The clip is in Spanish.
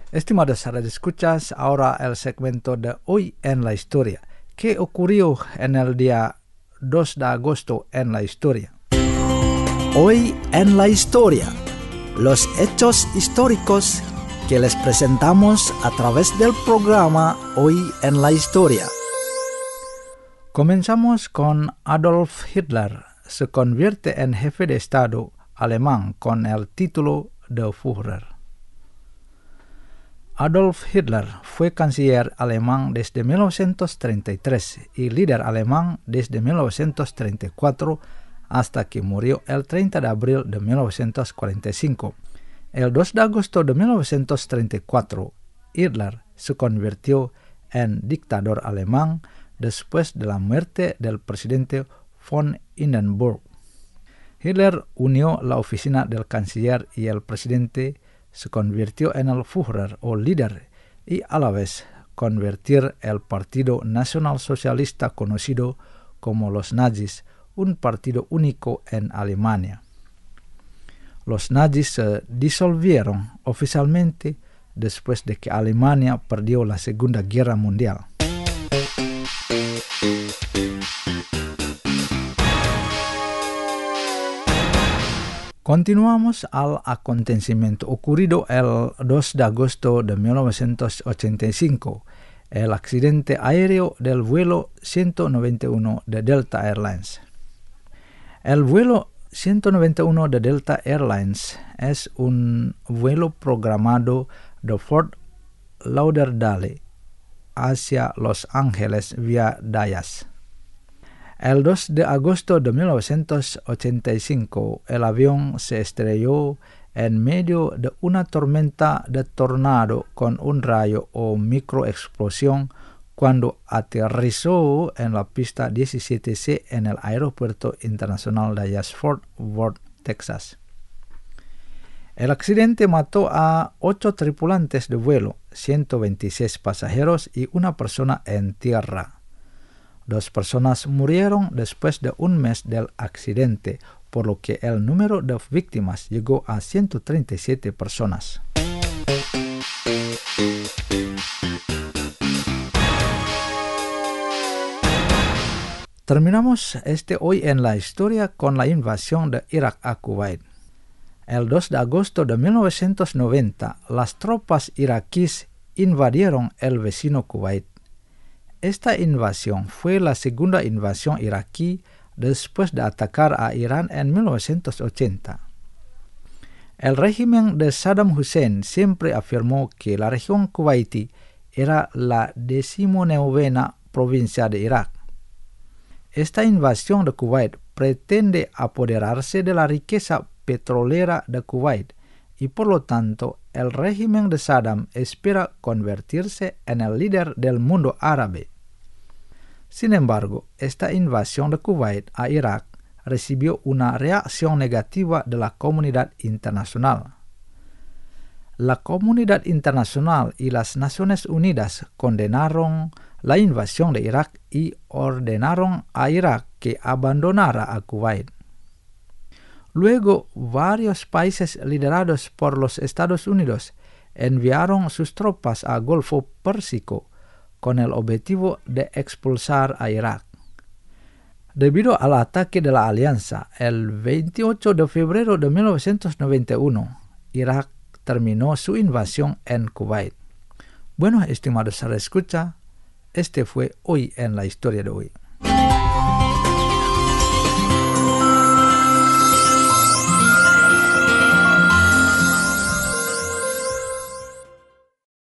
Estimados radioescuchas, ahora el segmento de Hoy en la Historia. ¿Qué ocurrió en el día 2 de agosto en la historia? Hoy en la Historia. Los hechos históricos que les presentamos a través del programa Hoy en la Historia. Comenzamos con Adolf Hitler. Se convierte en jefe de Estado alemán con el título de Führer. Adolf Hitler fue canciller alemán desde 1933 y líder alemán desde 1934 hasta que murió el 30 de abril de 1945. El 2 de agosto de 1934, Hitler se convirtió en dictador alemán después de la muerte del presidente von Hindenburg. Hitler unió la oficina del canciller y el presidente se convirtió en el Führer o líder y a la vez convertir el Partido Nacional Socialista conocido como los nazis, un partido único en Alemania. Los nazis se disolvieron oficialmente después de que Alemania perdió la Segunda Guerra Mundial. Continuamos al acontecimiento ocurrido el 2 de agosto de 1985, el accidente aéreo del vuelo 191 de Delta Airlines. El vuelo 191 de Delta Airlines es un vuelo programado de Fort Lauderdale hacia Los Ángeles vía Dallas. El 2 de agosto de 1985, el avión se estrelló en medio de una tormenta de tornado con un rayo o microexplosión cuando aterrizó en la pista 17C en el Aeropuerto Internacional Dallas-Fort Worth, Texas. El accidente mató a 8 tripulantes de vuelo, 126 pasajeros y una persona en tierra. 2 personas murieron después de un mes del accidente, por lo que el número de víctimas llegó a 137 personas. Terminamos Hoy en la Historia con la invasión de Irak a Kuwait. El 2 de agosto de 1990, las tropas iraquíes invadieron el vecino Kuwait. Esta invasión fue la segunda invasión iraquí después de atacar a Irán en 1980. El régimen de Saddam Hussein siempre afirmó que la región kuwaití era la 19ª provincia de Irak. Esta invasión de Kuwait pretende apoderarse de la riqueza petrolera de Kuwait y por lo tanto el régimen de Saddam espera convertirse en el líder del mundo árabe. Sin embargo, esta invasión de Kuwait a Irak recibió una reacción negativa de la comunidad internacional. La comunidad internacional y las Naciones Unidas condenaron la invasión de Irak y ordenaron a Irak que abandonara a Kuwait. Luego, varios países liderados por los Estados Unidos enviaron sus tropas al Golfo Pérsico con el objetivo de expulsar a Irak. Debido al ataque de la alianza, el 28 de febrero de 1991, Irak terminó su invasión en Kuwait. Bueno, estimados radioescuchas, este fue Hoy en la Historia de hoy.